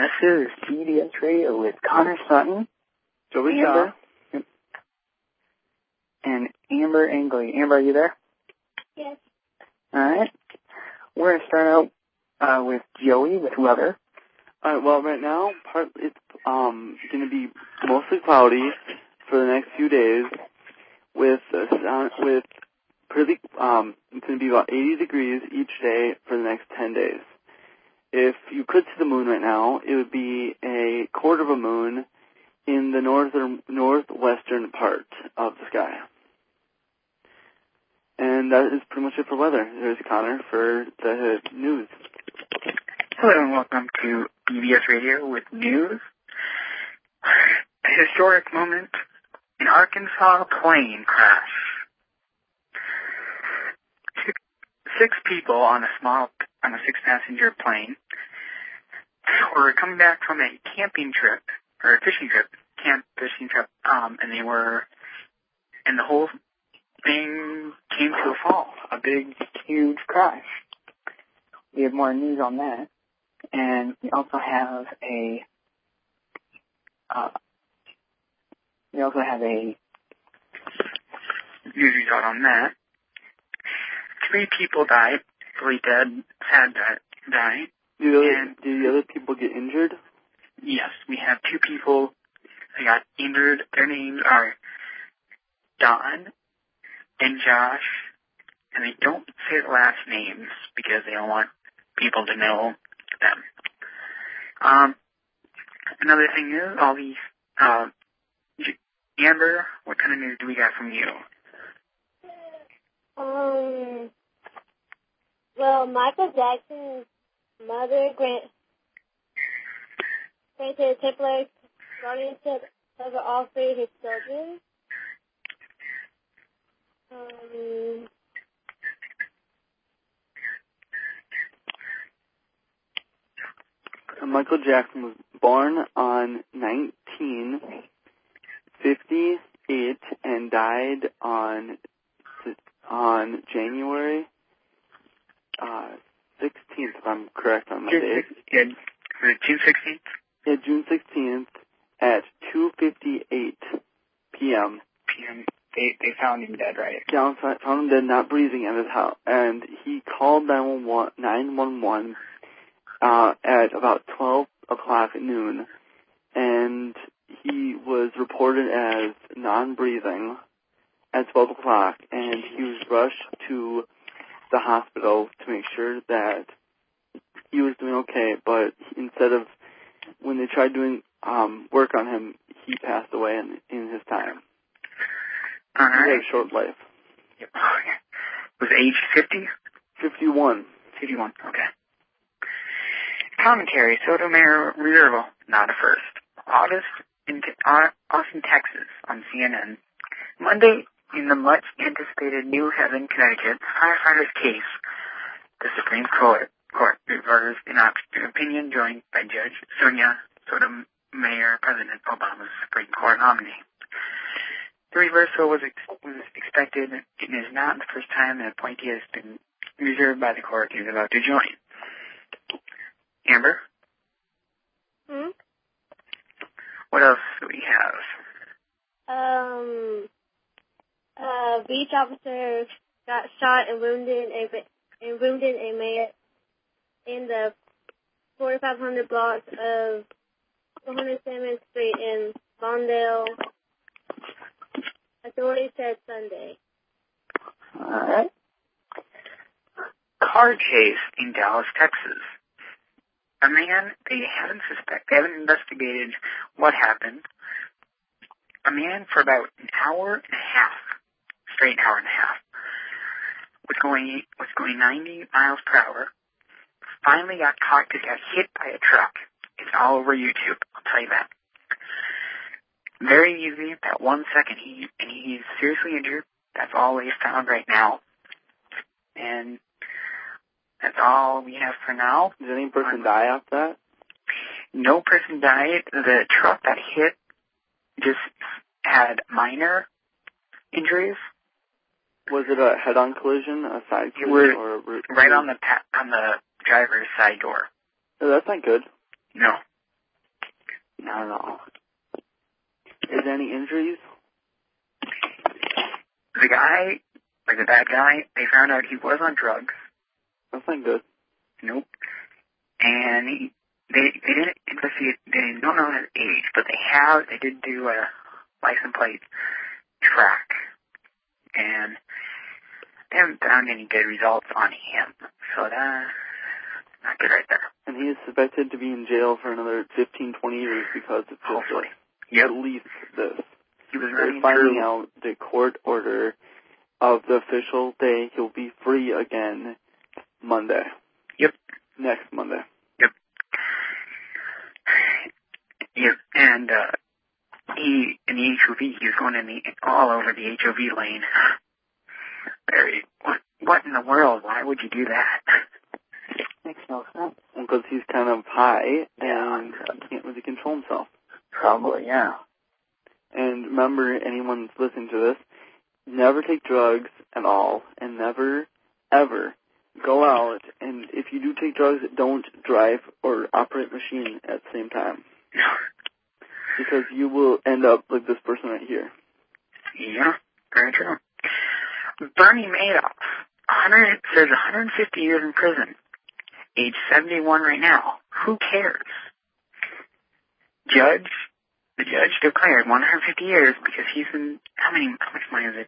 this is CBS Radio with Connor Sutton, Joey Amber, and Amber Angley. Amber, are you there? Yes. All right. We're going to start out with Joey with weather. All right. Well, right now it's going to be mostly cloudy for the next few days. It's going to be about 80 degrees each day for the next 10 days. If you could see the moon right now, it would be a quarter of a moon in the northwestern part of the sky. And that is pretty much it for weather. There's Connor for the news. Hello and welcome to CBS Radio with news. A historic moment in Arkansas plane crash. 6 people on a 6-passenger plane were coming back from a camping trip, or a fishing trip, and the whole thing came to a fall, a big, huge crash. We have more news on that, and we also have a news result on that. 3 people died, 3 dead, sad died. Did the other people get injured? Yes, we have 2 people that got injured. Their names are Don and Josh, and they don't say the last names because they don't want people to know them. Another thing is, all these, Amber, what kind of news do we got from you? Well, Michael Jackson's mother granted a temporary guardianship over all 3 of his children. Michael Jackson was born on 1958 and died on January 16th, if I'm correct on my date. June 16th? Yeah, June 16th at 2:58 p.m. They found him dead, right? Yeah, found him dead, not breathing at his house, and he called 911 at about 12 o'clock at noon, and he was reported as non-breathing at 12 o'clock, and he was rushed to the hospital to make sure that he was doing okay, but when they tried doing work on him, he passed away in his time. All right. He had a short life. Yep. Was age 50? 51. 51, okay. Commentary, Sotomayor Reserve, not a first. Austin, Texas, on CNN. Monday, in the much-anticipated New Haven, Connecticut, firefighter's case, the Supreme Court reversed an opinion joined by Judge Sonia Sotomayor, President Obama's Supreme Court nominee. The reversal was expected and is not the first time an appointee has been reserved by the court is about to join. Amber? What else do we have? A beach officer got shot and wounded a man in the 4500 block of 107th Street in Mondale. Authorities said Sunday. All right. Car chase in Dallas, Texas. A man they haven't investigated what happened. A man for about an hour and a half, straight hour and a half, was going 90 miles per hour. Finally got caught because he got hit by a truck. It's all over YouTube, I'll tell you that. Very easy, that 1 second, he's seriously injured. That's all they found right now. And that's all we have for now. Did any person die after that? No person died. The truck that hit just had minor injuries. Was it a head-on collision, a side collision, or right on the driver's side door? Oh, that's not good. No. Not at all. Is there any injuries? The guy, like the bad guy, they found out he was on drugs. That's not good. Nope. And they didn't investigate, they don't know his age, but they did do a license plate track. And they haven't found any good results on him. So that's not good right there. And he is suspected to be in jail for another 15, 20 years because it's Hopefully. At least this. He was They're running finding through. out the court order of the official day he'll be free again Monday. Yep. Next Monday. Yep. Yep. And he in the HOV, he was going all over the HOV lane. What in the world? Why would you do that? Makes no sense. Because he's kind of high Yeah. and he can't really control himself. Probably, yeah. And remember, anyone that's listening to this, never take drugs at all, and never, ever go out, and if you do take drugs, don't drive or operate a machine at the same time. Because you will end up like this person right here. Yeah, very true. Bernie Madoff, serves 150 years in prison, age 71 right now. Who cares? The judge declared 150 years because he's in, how much money is it?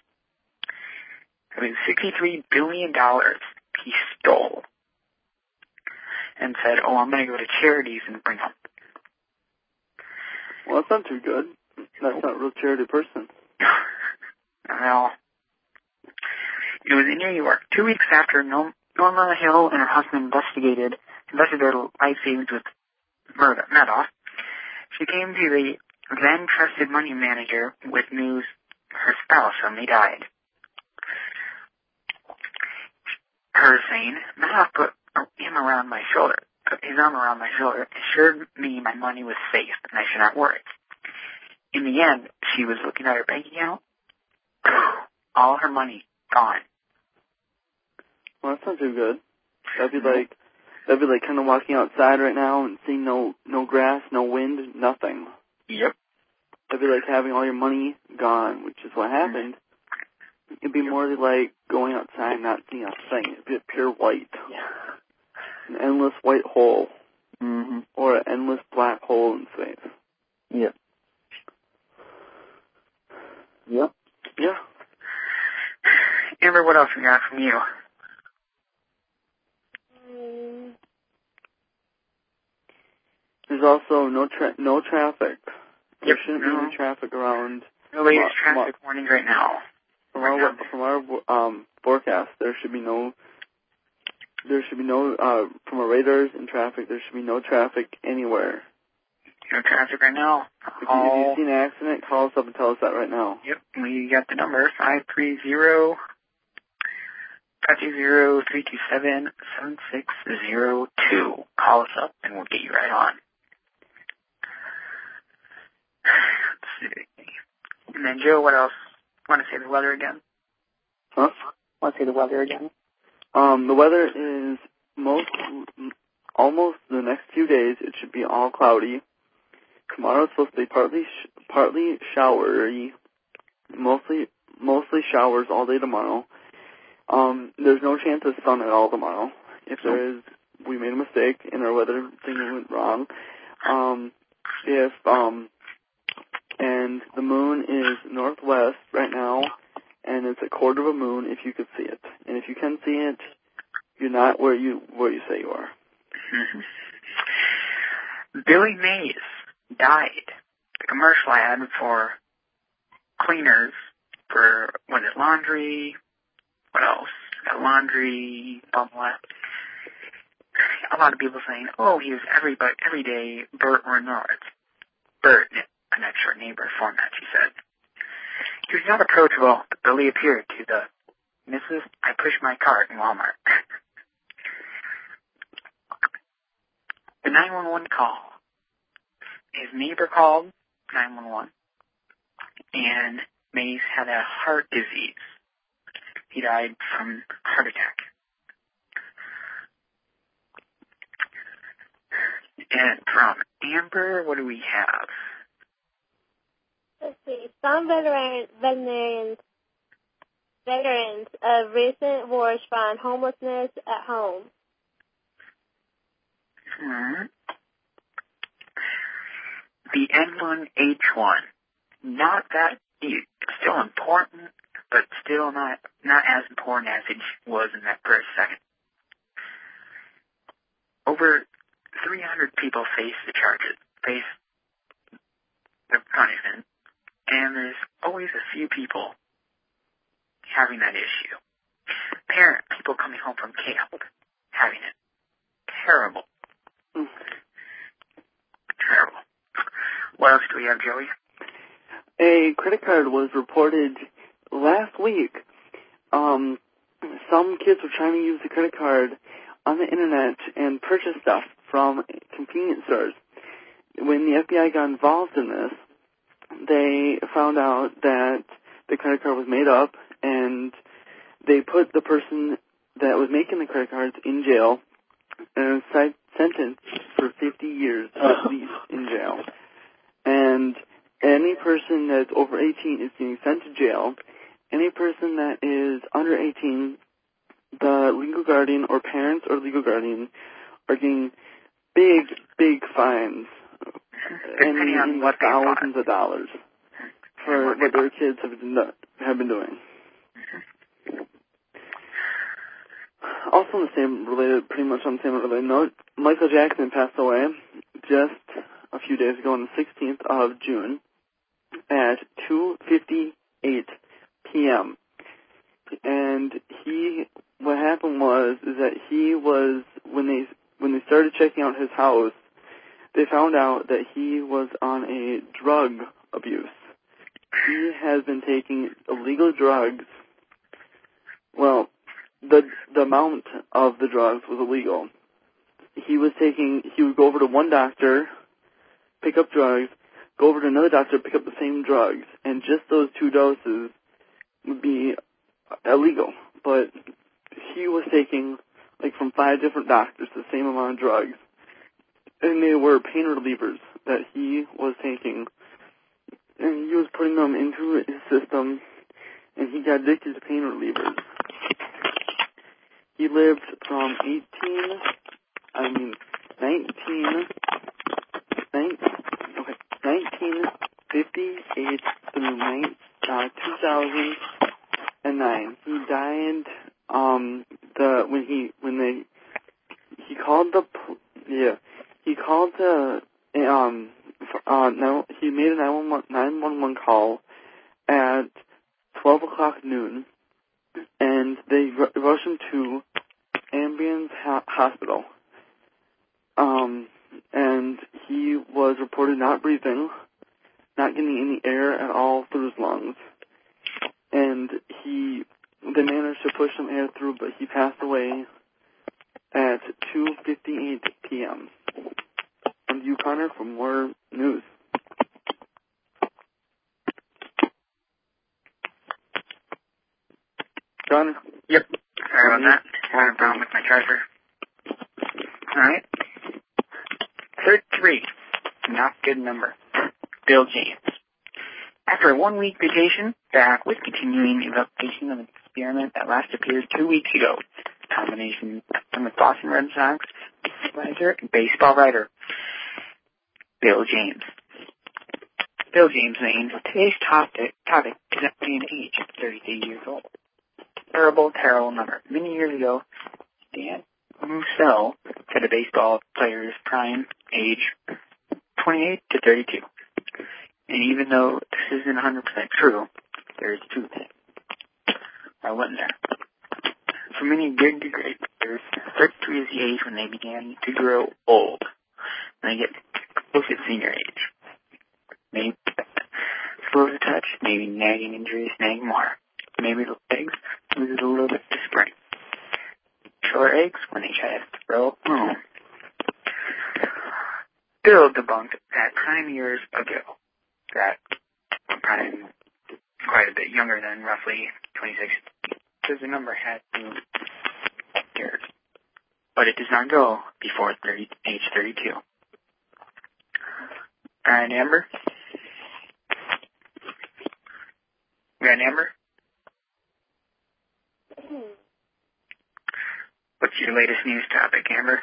$63 billion he stole. And said, I'm going to go to charities and bring them. Well, that's not too good. That's not a real charity person. Well, it was in New York. 2 weeks after Norma Hill and her husband investigated life savings with Madoff, she came to the then trusted money manager with news her spouse suddenly died. Her saying, Madoff put his arm around my shoulder, assured me my money was safe and I should not worry. In the end, she was looking at her bank account. All her money gone. Well, that's not too good. That'd be like kind of walking outside right now and seeing no grass, no wind, nothing. Yep. That'd be like having all your money gone, which is what happened. It'd be more like going outside and not seeing a thing. It'd be a pure white. Yeah. An endless white hole. Mm-hmm. Or an endless black hole in space. Yep. Yep. Yeah. Amber, what else we got from you? There's also no traffic. There Yep. shouldn't be any traffic around. Nobody's traffic warnings right now. From our forecast, there should be no from our radars and traffic. There should be no traffic anywhere. No traffic right now. If you see an accident, call us up and tell us that right now. Yep, we got the number 530-327-7602. Call us up and we'll get you right on. Let's see. And then Joe, what else? Want to say the weather again? Huh? Want to say the weather again? The weather is almost the next few days. It should be all cloudy. Tomorrow's supposed to be partly showery, mostly showers all day tomorrow. There's no chance of sun at all tomorrow. If there is, we made a mistake and our weather thing went wrong. And the moon is northwest right now, and it's a quarter of a moon if you could see it. And if you can see it, you're not where you say you are. Mm-hmm. Billy Mays died. The commercial ad for cleaners for, laundry, what else? Laundry, what? A lot of people saying, he was every day Bert Reynolds. Bert, an extra neighbor format, she said. He was not approachable, but Billy appeared to the Mrs. I push my cart in Walmart. The 911 call. His neighbor called 911, and Mays had a heart disease. He died from heart attack. And from Amber, what do we have? Let's see. Some veterans of recent wars find homelessness at home. The N1H1. Not that deep. Still important, but still not as important as it was in that first second. Over 300 people face the punishment, and there's always a few people having that issue. People coming home from camp having it. Terrible. Terrible. What else do we have, Joey? A credit card was reported last week. Some kids were trying to use the credit card on the internet and purchase stuff from convenience stores. When the FBI got involved in this, they found out that the credit card was made up, and they put the person that was making the credit cards in jail and sentenced for 50 years at least in jail. And any person that's over 18 is being sent to jail. Any person that is under 18, the legal guardian or parents or legal guardian are getting big fines, in the thousands of dollars for what their kids have been doing. Also, pretty much on the same related note, Michael Jackson passed away just a few days ago on the 16th of June at 2:58 p.m. And what happened was that he was, when they started checking out his house, they found out that he was on a drug abuse. He has been taking illegal drugs. Well, the amount of the drugs was illegal. He would go over to one doctor, pick up drugs, go over to another doctor, pick up the same drugs, and just those 2 doses would be illegal. But he was taking, from 5 different doctors, the same amount of drugs. And they were pain relievers that he was taking. And he was putting them into his system, and he got addicted to pain relievers. He lived from 1958 through 2009. He died he made a 911 call at 12 o'clock noon, and they rushed him to Ambulance Hospital. And he was reported not breathing, not getting any air at all through his lungs. And they managed to push some air through, but he passed away at 2:58 p.m. And you, Connor, for more news. Connor? Yep. Sorry about that. Had a problem with my charger. All right. 33. Not good number. Bill James. After a 1-week vacation, back with continuing evaluation of an experiment that last appeared 2 weeks ago. Combination with Boston Red Sox supervisor and baseball writer, Bill James. Bill James named today's topic is at an age of 33 years old. Terrible number. Many years ago, Dan Mussel said a baseball player's prime age 28 to 32. And even though this isn't 100% true, there is truth in it. I wasn't there. For many good to great players, 33 is the age when they began to grow old. When they get close to senior age. Maybe slow to touch, maybe nagging injuries nag more. Maybe the legs lose a little bit to spring. Shoulder aches when they try to throw home. Bill debunked that prime years ago, that prime quite a bit younger than roughly 26, because the number had to years. But it does not go before age 32. All right, Amber. We got Amber? What's your latest news topic, Amber?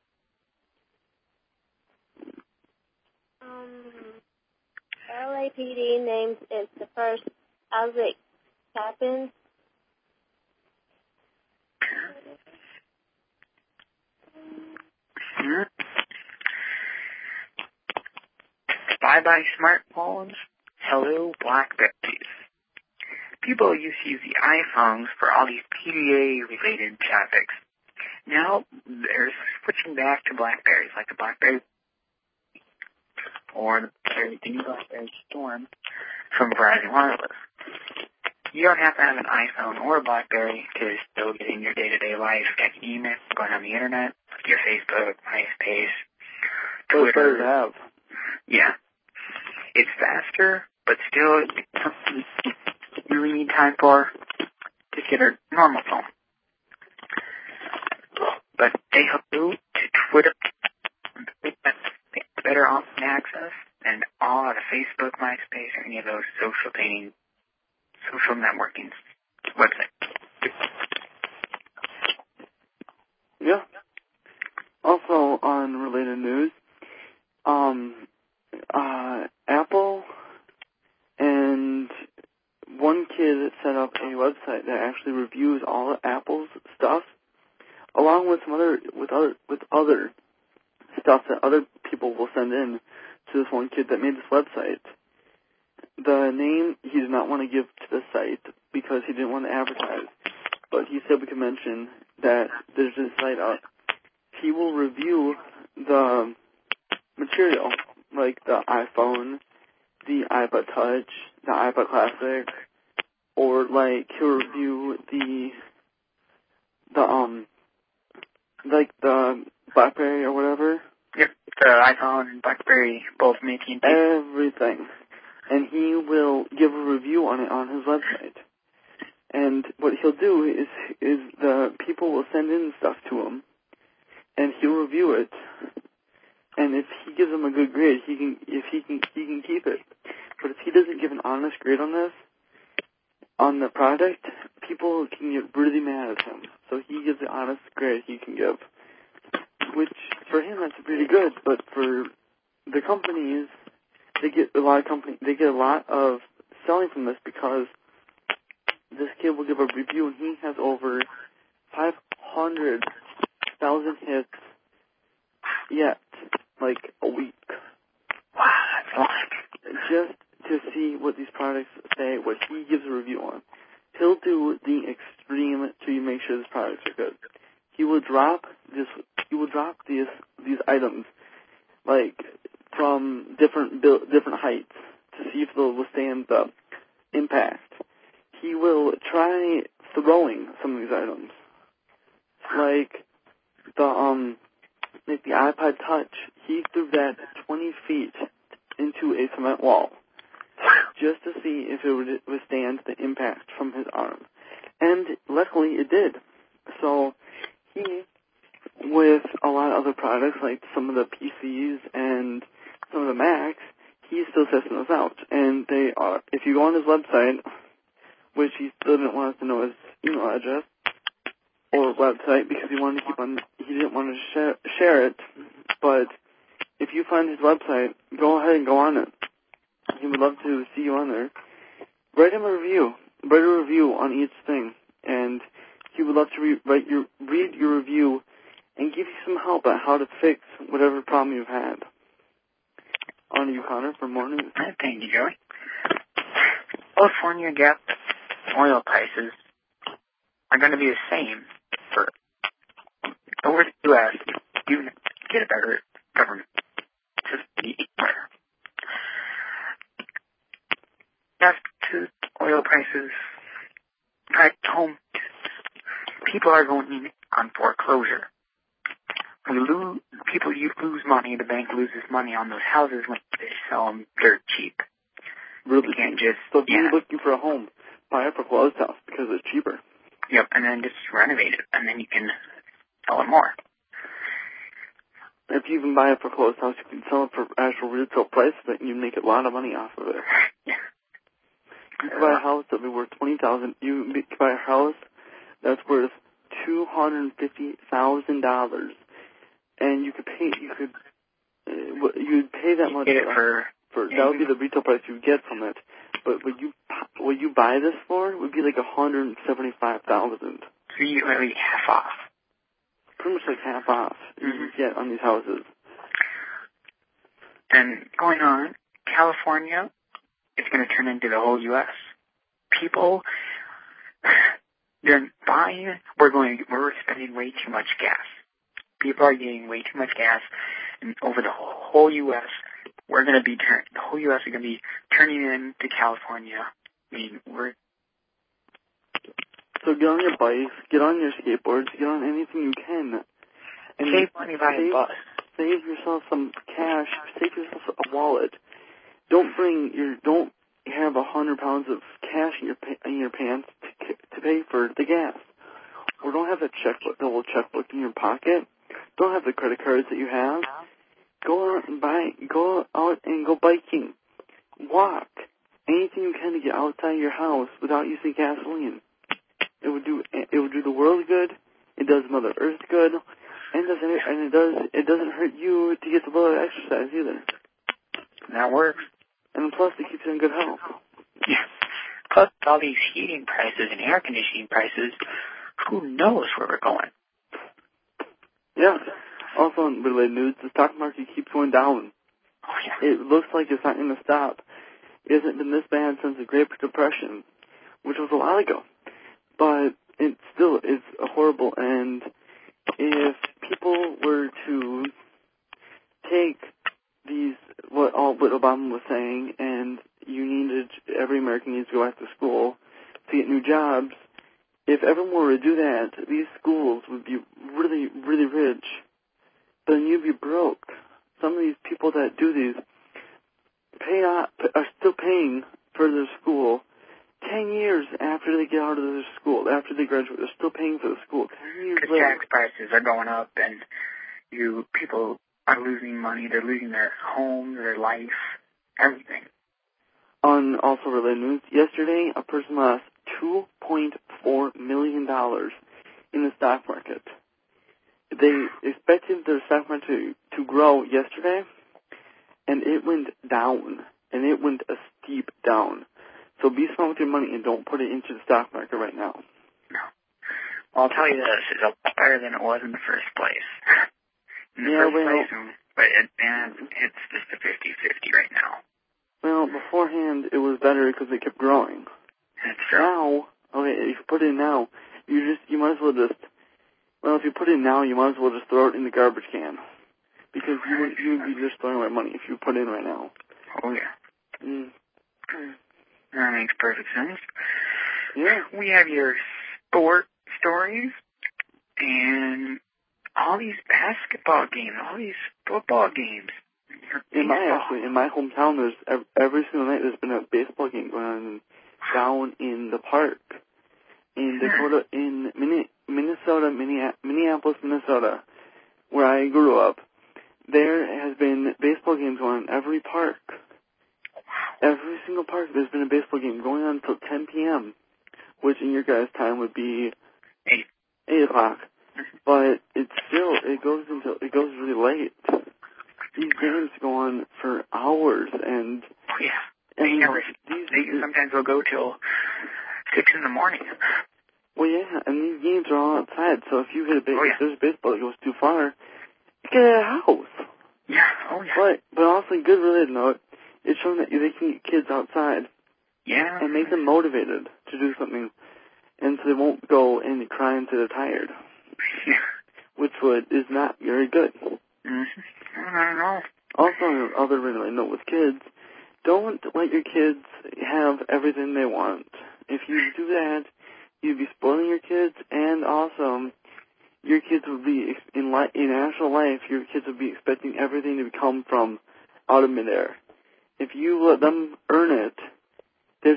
LAPD names it the first outbreak happened. Bye-bye smartphones. Hello, BlackBerries. People used to use the iPhones for all these PDA-related topics. Now, they're switching back to BlackBerries, like the BlackBerry or the new BlackBerry Storm from Verizon Wireless. You don't have to have an iPhone or a BlackBerry to still get in your day-to-day life, checking email, going on the internet, your Facebook, MySpace, Twitter. It's better to have. Yeah. It's faster, but still, it's something you really need time for to get a normal phone. But they hook you to Twitter, better online access, and all out of Facebook, MySpace, or any of those social networking websites. Yeah. Also, on related news, Apple and one kid set up a website that actually reviews all of Apple's stuff, along with some other stuff that other people will send in to this one kid that made this website. The name he did not want to give to the site because he didn't want to advertise, but he said we could mention that there's this site up. He will review the material, like the iPhone, the iPod Touch, the iPod Classic, or like he'll review the BlackBerry or whatever. Yep, the iPhone and BlackBerry both making everything. And he will give a review on it on his website. And what he'll do is the people will send in stuff to him, and he'll review it. And if he gives them a good grade, he can keep it. But if he doesn't give an honest grade on this, on the product, people can get really mad at him. So he gives the honest grade he can give, which for him that's pretty good. But for the companies, they get a lot of selling from this because this kid will give a review and he has over 500,000 hits yet, like a week. Wow, that's a lot. Just to see what these products say, what he gives a review on. He'll do the extreme to make sure these products are good. He will drop these items, like from different heights to see if they'll withstand the impact. He will try throwing some of these items, like the iPod Touch. He threw that 20 feet into a cement wall just to see if it would withstand the impact from his arm. And luckily it did. So he, with a lot of other products like some of the PCs and some of the Macs, he's still testing those out. And they are, if you go on his website, which he still didn't want us to know his email address or website because he didn't want to share it, but if you find his website, go ahead and go on it. He would love to see you on there. Write him a review. Write a review on each thing, and he would love to read your review and give you some help on how to fix whatever problem you've had. On to you, Connor, for more news. Thank you, Joey. California gas oil prices are going to be the same for over the U.S. You get a better government system anywhere. As to oil prices at home, people are going on foreclosure. People lose money. The bank loses money on those houses when they sell them dirt cheap. Really? You can't just... So if you're looking for a home, buy a foreclosed house because it's cheaper. Yep, and then just renovate it, and then you can sell it more. If you even buy it for closed house, you can sell it for actual retail price of it, and you make a lot of money off of it. Yeah. You can buy a house that would be worth $20,000. You can buy a house that's worth $250,000, and you'd pay that much get it for that would be the retail price you get from it. But what you buy this for would be like $175,000. So you get like half off. Pretty much like half off you get on these houses. And going on, California is going to turn into the whole U.S. People, they're buying. We're spending way too much gas. People are getting way too much gas, and over the whole U.S., the whole U.S. is going to be turning into California. I mean, So get on your bikes, get on your skateboards, get on anything you can. And save money by a bus. Save yourself some cash. Save yourself a wallet. Don't have 100 pounds of cash in your pants to pay for the gas. Or don't have that double checkbook in your pocket. Don't have the credit cards that you have. Go out and go biking. Walk. Anything you can to get outside your house without using gasoline. It would do the world good. It does Mother Earth good, and it doesn't hurt you to get a little exercise either. That works. And plus, it keeps you in good health. Yes. Plus, all these heating prices and air conditioning prices, who knows where we're going? Yeah. Also, in related news, the stock market keeps going down. Oh yeah. It looks like it's not going to stop. It hasn't been this bad since the Great Depression, which was a while ago. But it's horrible, and if people were to take what Obama was saying, and every American needs to go back to school to get new jobs, if everyone were to do that, these schools would be really, really rich. Then you'd be broke. Some of these people that do these are still paying for their school 10 years after they get out of their school, after they graduate. They're still paying for the school 10 years later. Tax prices are going up, and people are losing money. They're losing their home, their life, everything. On also related news, yesterday a person lost $2.4 million in the stock market. They expected their stock market to grow yesterday, and it went down, and it went a steep down. So be smart with your money and don't put it into the stock market right now. No. Well, I'll tell you this, it's a lot better than it was in the first place. But it's just a 50-50 right now. Well, beforehand, it was better because it kept growing. That's true. Now, if you put it in now, you might as well if you put it in now, you might as well just throw it in the garbage can. Because you would be just throwing away money if you put it in right now. Oh, yeah. That makes perfect sense. Yeah. We have your sport stories and all these basketball games, all these football games. In my hometown, there's every single night there's been a baseball game going on down in the park. In Dakota, in Minneapolis, Minnesota, where I grew up, there has been baseball games going on in every park. Every single park, there's been a baseball game going on until 10 p.m., which in your guys' time would be 8 o'clock. But it goes really late. These games go on for hours, and they sometimes will go till 6 in the morning. Well, yeah, and these games are all outside. So if you hit if there's a baseball that goes too far, you get out of the house. Yeah. Oh yeah. But also, good related note. It's showing that they can get kids outside and make them motivated to do something, and so they won't go and cry until they're tired, which is not very good. Also, on another related note with kids, don't let your kids have everything they want. If you do that, you'd be spoiling your kids, and also your kids would be, in actual life, your kids would be expecting everything to come from out of midair. If you let them earn it, they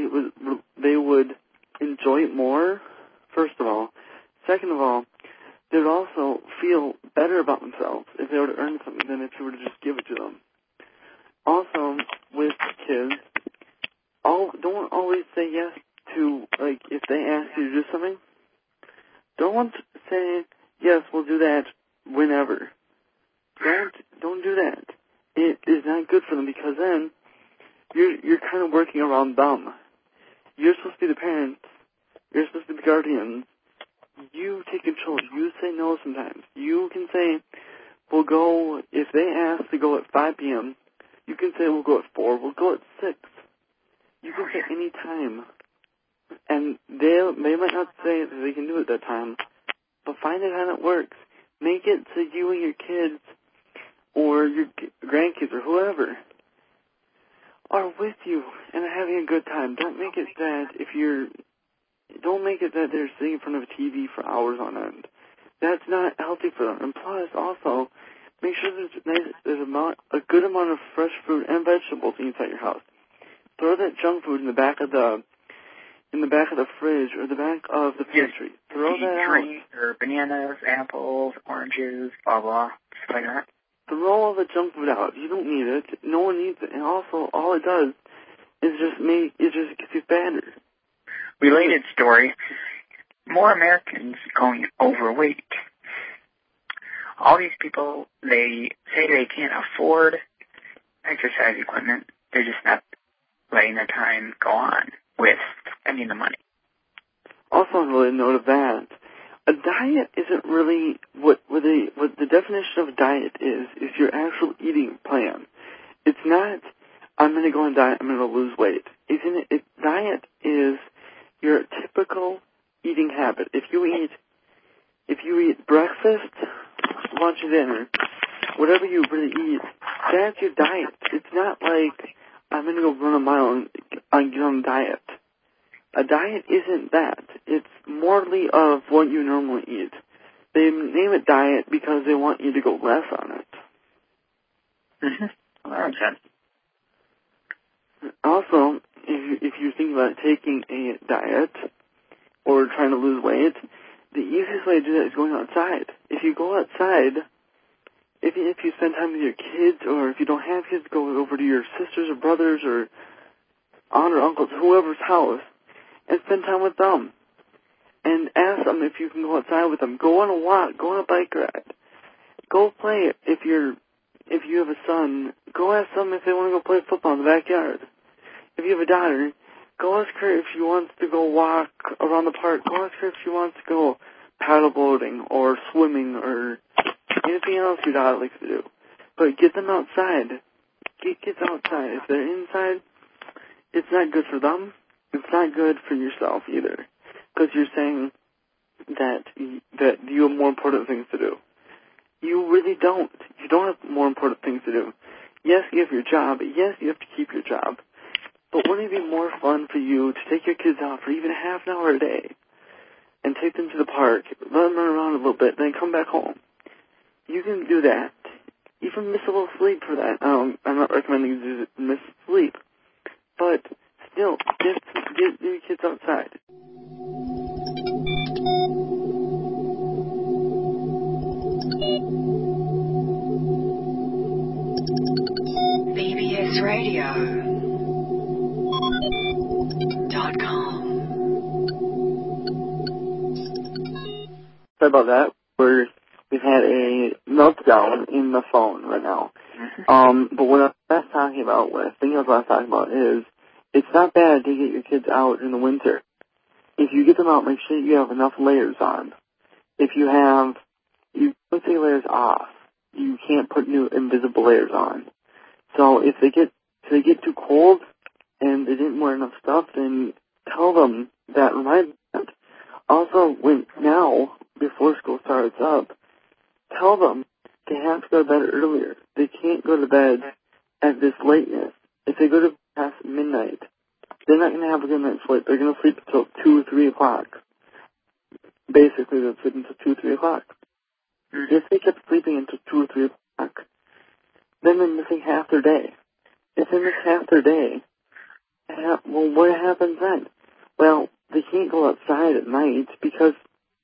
would enjoy it more, first of all. Second of all, they would also feel better about themselves if they were to earn something than if you were to just give it to them. Also, with kids, don't always say yes to, like, if they ask you to do something. Don't say, yes, we'll do that whenever. Don't do that. It is not good for them because then you're kind of working around them. You're supposed to be the parents. You're supposed to be the guardians. You take control. You say no sometimes. You can say, we'll go, if they ask to go at 5 p.m., you can say we'll go at 4, we'll go at 6. You can say any time. And they might not say that they can do it that time, but find out how it works. Make it so you and your kids or your grandkids or whoever are with you and are having a good time. Don't make it that they're sitting in front of a TV for hours on end. That's not healthy for them. And plus, also, make sure there's a good amount of fresh fruit and vegetables inside your house. Throw that junk food in the back of the fridge or the back of the pantry. Throw that out. Drinks or bananas, apples, oranges, blah blah, stuff like that. Throw all the junk food out. You don't need it. No one needs it. And also, all it does is just gets you fatter. Related story: more Americans going overweight. All these people, they say they can't afford exercise equipment. They're just not letting their time go on with spending the money. Also, on a related note of that, a diet isn't really what the definition of a diet is your actual eating plan. It's not, I'm going to go on a diet, I'm going to lose weight. Diet is your typical eating habit. If you eat breakfast, lunch, and dinner, whatever you really eat, that's your diet. It's not like I'm going to go run a mile and get on a diet. A diet isn't that. It's morally of what you normally eat. They name it diet because they want you to go less on it. Mm-hmm. Well, that makes sense. Also, if you think about taking a diet or trying to lose weight, the easiest way to do that is going outside. If you go outside, if you spend time with your kids, or if you don't have kids, go over to your sisters or brothers or aunt or uncles, whoever's house, and spend time with them. And ask them if you can go outside with them. Go on a walk. Go on a bike ride. Go play. If you have a son, go ask them if they want to go play football in the backyard. If you have a daughter, go ask her if she wants to go walk around the park. Go ask her if she wants to go paddleboarding or swimming or anything else your daughter likes to do. But get them outside. Get kids outside. If they're inside, it's not good for them. It's not good for yourself either. Because you're saying that you have more important things to do. You really don't. You don't have more important things to do. Yes, you have your job. Yes, you have to keep your job. But wouldn't it be more fun for you to take your kids out for even a half an hour a day and take them to the park, let them run around a little bit, then come back home? You can do that. Even miss a little sleep for that. I'm not recommending you miss sleep. But still, get your kids outside. BBSradio.com. Sorry about that. We've had a meltdown in the phone right now. But what I was talking about is it's not bad to get your kids out in the winter. If you get them out, make sure you have enough layers on. If you don't take layers off, you can't put new invisible layers on. So if they get too cold and they didn't wear enough stuff, then tell them that. Remind them. Also, before school starts up, tell them they have to go to bed earlier. They can't go to bed at this lateness. If they go to past midnight, they're not going to have a good night's sleep. They're going to sleep until 2 or 3 o'clock. Basically, they'll sleep until 2 or 3 o'clock. If they kept sleeping until 2 or 3 o'clock, then they're missing half their day. If they miss half their day, well, what happens then? Well, they can't go outside at night because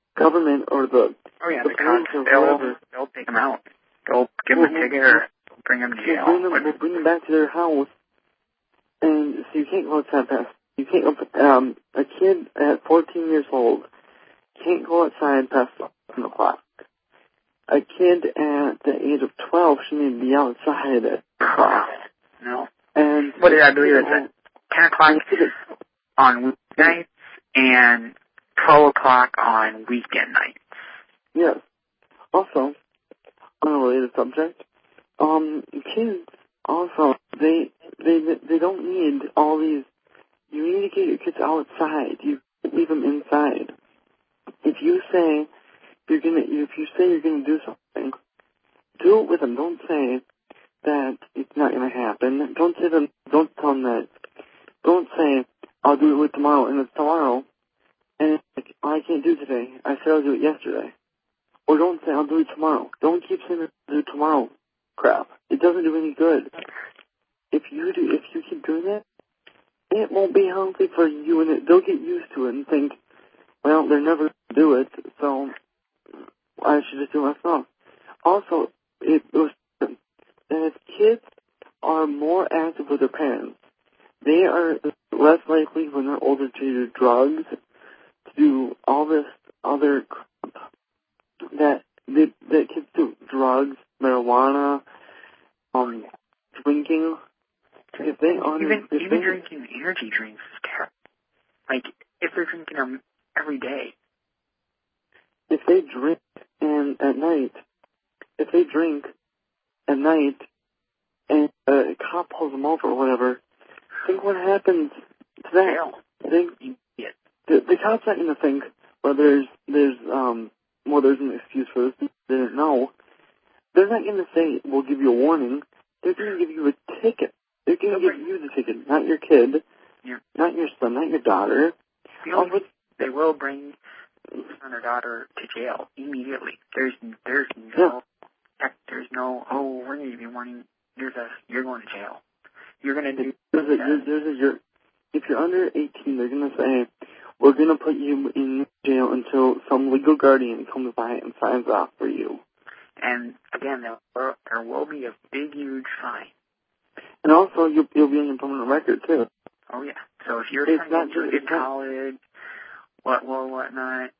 government or the the police cops, or whoever, they'll take them out. They'll give them a ticket or bring them to jail. We'll bring them back to their house, and so you can't go outside past. You can't go. A kid at 14 years old can't go outside past 11 o'clock. A kid at the age of 12 shouldn't even be outside at 12. No. And what did I believe? It's at 10 o'clock on weeknights and 12 o'clock on weekend nights. Yes. Also, on a related subject, kids also they don't need all these. You need to get your kids outside. You can't leave them inside. If you say you're gonna do something, do it with them. Don't say that it's not gonna happen. Don't tell them that. Don't say I'll do it with tomorrow, and it's tomorrow, and it's like, I can't do it today. I said I'll do it yesterday. Or don't say I'll do it tomorrow. Don't keep saying I'll do it tomorrow. Crap. It doesn't do any good. If you keep doing that, it won't be healthy for you, and they'll get used to it and think, well, they're never going to do it, so I should just do it myself. Also, it was that if kids are more active with their parents, they are less likely when they're older to do drugs, to do all this other crap that kids do. Drugs, marijuana, drinking. If they even drinking energy drinks is terrible. Like, if they're drinking them every day. If they drink and a cop pulls them over or whatever, think what happens to that. The cop's not going to think, well, there's an excuse for this. They didn't know. They're not going to say, we'll give you a warning. They're going to give you a ticket. They're going to give you the ticket, not your kid, not your son, not your daughter. They will bring son or daughter to jail immediately. There's no, oh, we're going to give you a warning. You're going to jail. You're going to do if you're under 18, they're going to say, we're going to put you in jail until some legal guardian comes by and signs off for you. And again, there will be a big, huge fine. And also, you'll be on your permanent record too. Oh yeah. So if you're trying to get college, whatnot,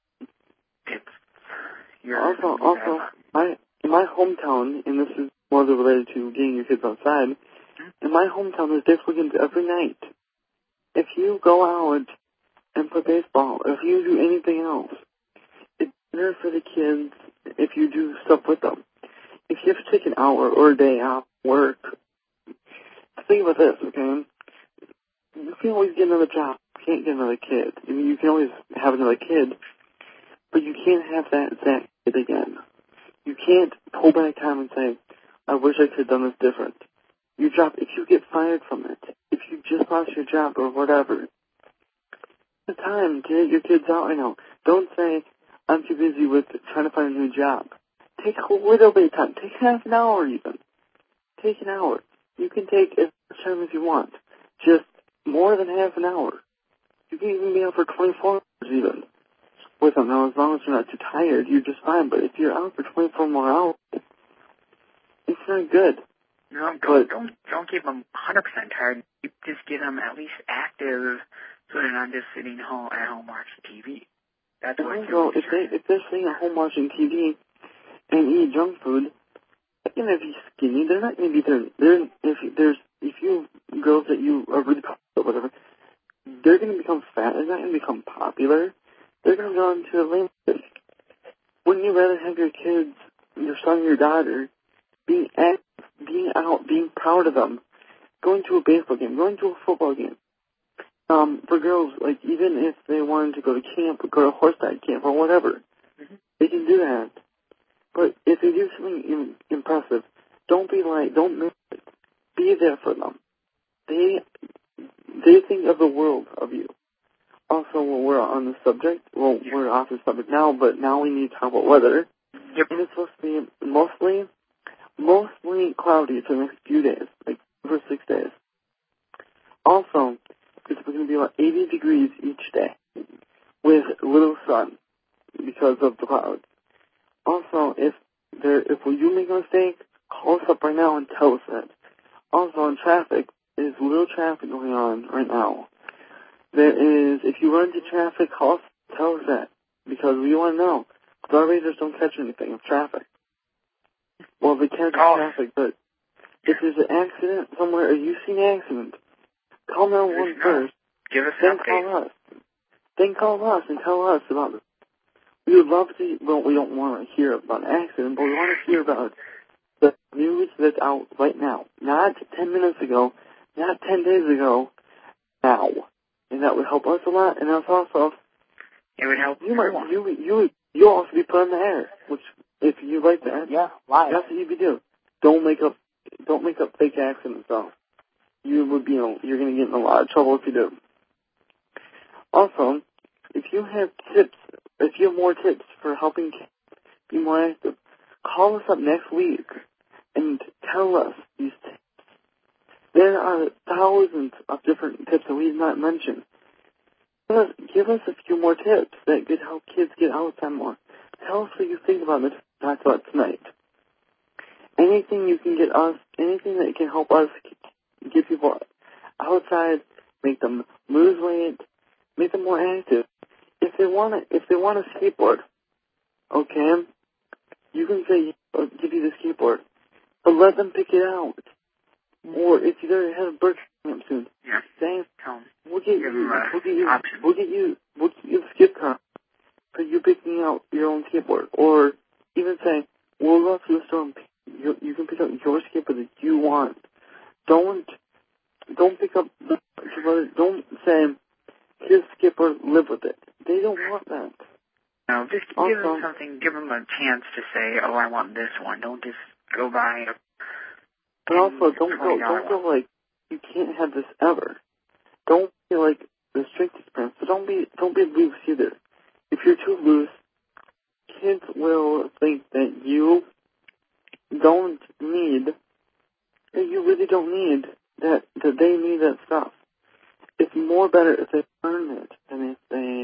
in my hometown, and this is more related to getting your kids outside. In my hometown, there's disc weekends every night. If you go out and play baseball, if you do anything else, it's better for the kids if you do stuff with them. If you have to take an hour or a day off work, think about this, okay? You can always get another job. You can't get another kid. I mean, you can always have another kid, but you can't have that kid again. You can't pull back time and say, I wish I could have done this different. Your job, if you get fired from it, if you just lost your job or whatever, the time to get your kids out right now. Don't say, I'm too busy with trying to find a new job. Take a little bit of time. Take half an hour even. Take an hour. You can take as much time as you want. Just more than half an hour. You can even be out for 24 hours even with them. Now, as long as you're not too tired, you're just fine. But if you're out for 24 more hours, it's not good. No, don't keep them 100% tired. Just get them at least active so they're not just sitting at home watching TV. That's what if they're sitting at home watching TV and eat junk food, they're going to be skinny. They're not going to be if you girls that you are really popular or whatever, they're going to become fat. They're not going to become popular. They're going to go into a lane. Wouldn't you rather have your kids, your son or your daughter, being active, being out, being proud of them, going to a baseball game, going to a football game? For girls, like, even if they wanted to go to camp or go to horseback camp or whatever, they can do that. But if they do something impressive, don't miss it. Be there for them. They think of the world of you. Also, when we're on the subject, we're off the subject now, but now we need to talk about weather. Yep. And it's supposed to be mostly cloudy for the next few days, like for 6 days. Also, it's going to be about 80 degrees each day with little sun, Also, in traffic, there's little traffic going on right now. There is, if you run into traffic, tell us that, because we want to know. Our radars don't catch anything of traffic. Well, they catch traffic, but if there's an accident somewhere, or you see an accident, call 911 first. Give us an update. Call us. Then call us and tell us about it. We would love to, well, we don't want to hear about an accident, but we want to hear about the news that's out right now. Not 10 minutes ago, not 10 days ago, now. And that would help us a lot, and us also. It would help you'll also be put on the air, which, if you like that, live. That's what you'd be doing. Don't make up fake accidents, though. You would be, you're going to get in a lot of trouble if you do. Also, if you have more tips for helping kids be more active, call us up next week and tell us these tips. There are thousands of different tips that we did not mention. Give us a few more tips that could help kids get outside more. Tell us what you think about this talk about tonight. Anything you can get us, anything that can help us get people outside, make them lose weight, make them more active. If they want a skateboard, okay, you can say, I'll give you the skateboard, but let them pick it out. Or if you're going to have a birthday coming up soon, say, we'll get you the skip card for you picking out your own skateboard. Or even say, we'll go to the store and you can pick out your skateboard that you want. Don't pick up don't say, here's a skateboard, live with it. They don't want that. No, just give them something, give them a chance to say, oh, I want this one. Don't just go by. But also, don't go like, you can't have this ever. Don't feel like the strictest parents. So don't be loose either. If you're too loose, kids will think that you really don't need that they need that stuff. It's more better if they earn it than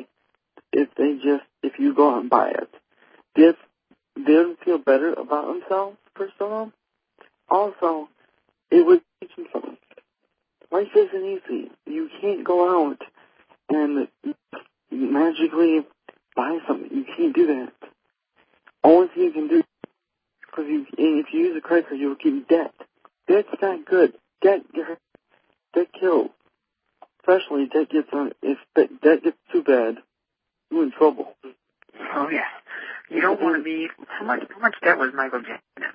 if you go out and buy it. If they don't feel better about themselves, first of all, also, it would teach them something. Life isn't easy. You can't go out and magically buy something. You can't do that. Only thing you can do, because if you use a credit card, you'll get in debt. Debt's not good. Debt kills. Especially if debt gets too bad, you're in trouble. Oh yeah. You don't want to be. How much debt was Michael Jackson in?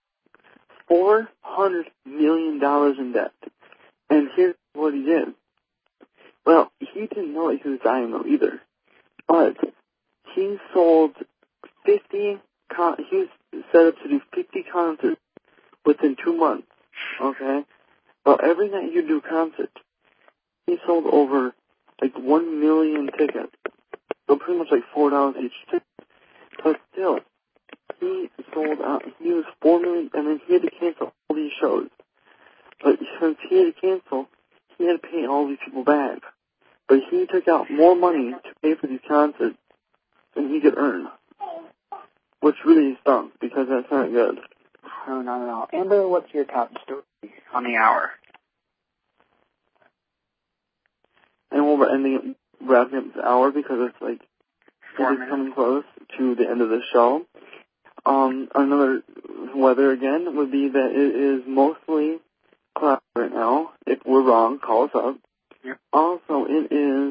$400 million in debt. And here's what he did. Well, he didn't know that he was dying though either. But he sold 50. He was set up to do 50 concerts within 2 months. Okay. Well, every night he'd do a concert. He sold over like 1 million tickets. So pretty much like $4 each ticket. But still, he sold out. He was 4 million, and then he had to cancel all these shows. But since he had to cancel, he had to pay all these people back. But he took out more money to pay for these concerts than he could earn. Which really stunk, because that's not good. No, not at all. Amber, what's your top story on the hour? And we're wrapping up the hour because it's like, it's coming close to the end of the show. Another weather again would be that it is mostly cloudy right now. If we're wrong, call us up. Yep. Also, the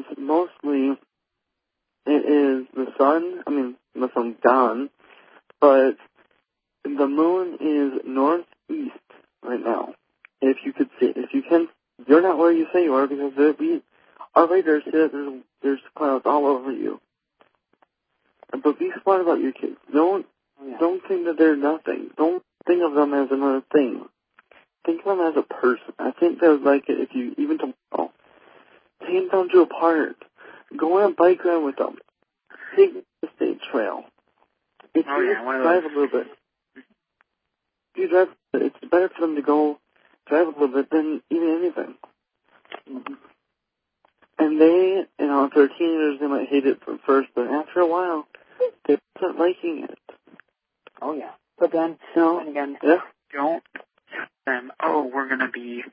sun's gone, but the moon is northeast right now. If you can, you're not where you say you are because our radar says there's clouds all over you. But be smart about your kids. Don't think that they're nothing. Don't think of them as another thing. Think of them as a person. I think they would like it if you, even tomorrow, take them down to a park. Go on a bike ride with them. Take the state trail. If you drive a little bit, it's better for them to go drive a little bit than even anything. Mm-hmm. And if they're teenagers, they might hate it from first, but after a while, they start liking it. Oh, yeah. But then, again, don't them, oh, we're gonna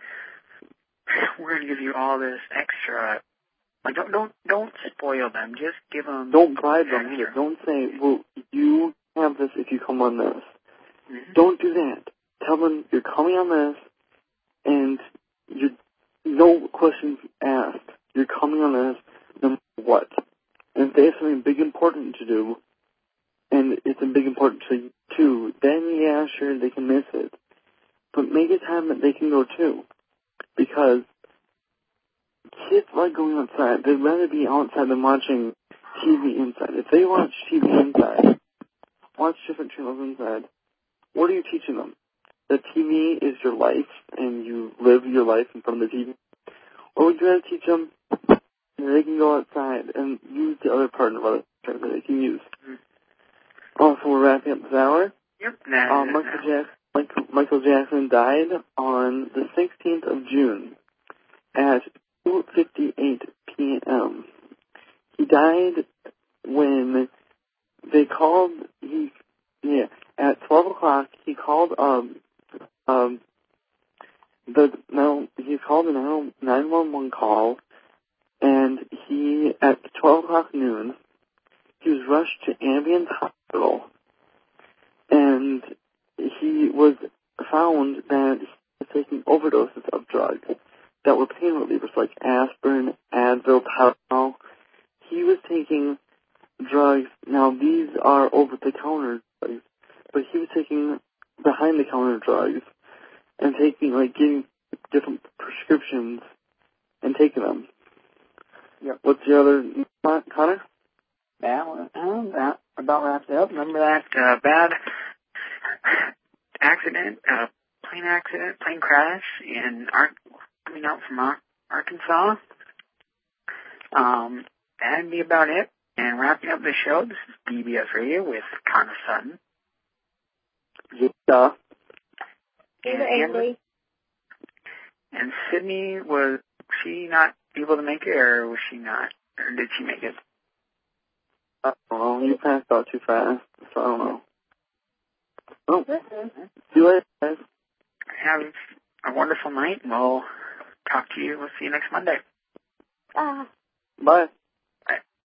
give you all this extra. Like, don't spoil them. Just give them. Don't bribe them either. Don't say, well, you have this if you come on this. Mm-hmm. Don't do that. Tell them you're coming on this, and no questions asked. You're coming on this no matter what. And if they have something big important to do, and it's a big important to you too, then yeah, sure, they can miss it. But make it time that they can go too. Because kids like going outside. They'd rather be outside than watching TV inside. If they watch TV inside, watch different channels inside, what are you teaching them? That TV is your life and you live your life in front of the TV? Or would you rather teach them that they can go outside and use the other part of other that they can use? Also, we're wrapping up this hour. Yep. Michael Jackson died on the 16th of June at 2:58 p.m. He died when they called. At 12 o'clock, he called he called a 911 call, and at 12 o'clock noon, he was rushed to Ambient Hospital, and he was found that he was taking overdoses of drugs that were pain relievers like aspirin, Advil, Tylenol. He was taking drugs. Now, these are over-the-counter drugs, but he was taking behind-the-counter drugs and getting different prescriptions and taking them. Yep. What's the other, Connor? That about wraps it up. Remember that bad accident, plane crash coming out from Arkansas? That'd be about it. And wrapping up the show, this is BBS Radio with Connor Sutton. Yeah. And Sydney, was she not able to make it, or was she not? Or did she make it? I don't know. You passed out too fast, so I don't know. Oh. See you later, guys. Have a wonderful night, and we'll see you next Monday. Bye. Bye.